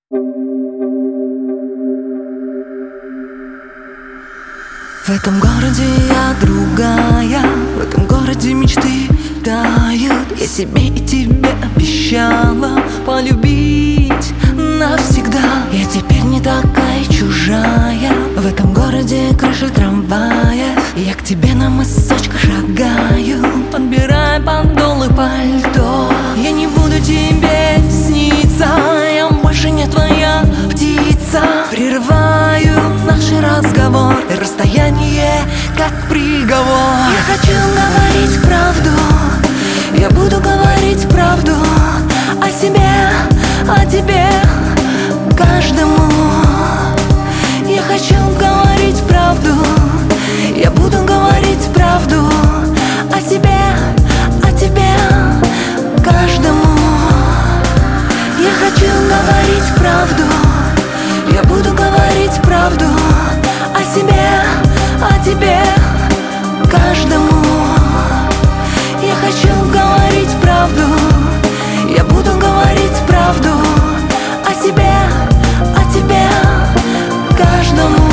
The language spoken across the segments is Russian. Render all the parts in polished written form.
В этом городе я другая, в этом городе мечты тают. Я себе и тебе обещала полюбить навсегда. Я теперь не такая чужая, в этом городе крыши трамваев. Я к тебе на мысочках шагаю, подбирая подол и пальто. Я не буду тебе сниться, я больше не твоя птица. Прерываю наш разговор, расстояние как приговор. Я хочу говорить правду, я буду говорить правду о себе, о тебе, каждому. Я хочу говорить правду, я буду говорить правду о себе, о тебе, каждому. Я хочу говорить правду, я буду говорить правду о себе, о тебе, каждому. Я хочу говорить правду, я буду говорить правду о себе, о тебе, каждому.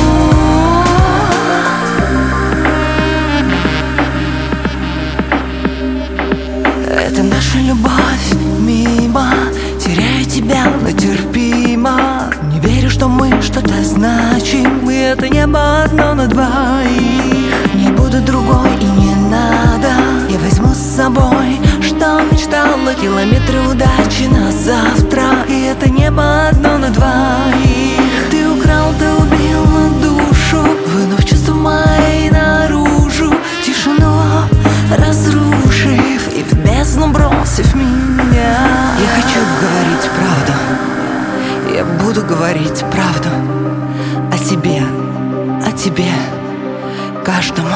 Это наша любовь мимо, теряю тебя, но терпимо. Не верю, что мы что-то значим, и это небо одно на двоих. Не буду другой и не надо, я возьму с собой, что мечтала. Километры удачи на завтра, и это небо одно на двоих. Ты украл, ты убил душу, вынув чувства мои наружу. Тишину разрушив и в бездну бросив меня. Я хочу говорить правду, я буду говорить правду о себе, о тебе, каждому.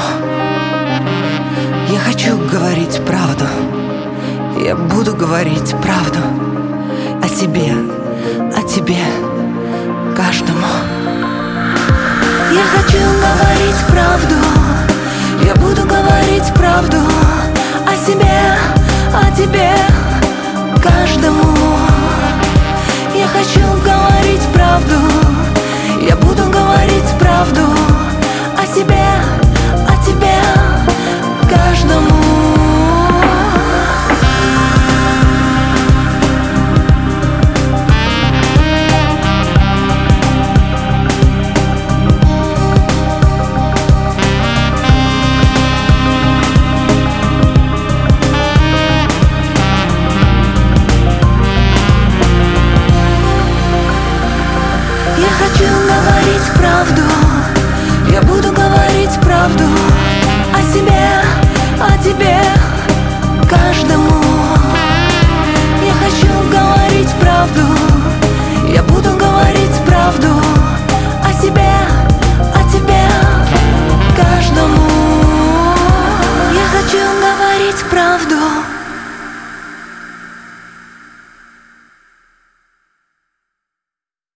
Я хочу говорить правду, я буду говорить правду о себе, о тебе, каждому. Я хочу говорить правду, я буду говорить правду о себе, о тебе, каждому. Я хочу говорить правду, я буду говорить правду о себе, о тебе, каждому. Я хочу говорить правду,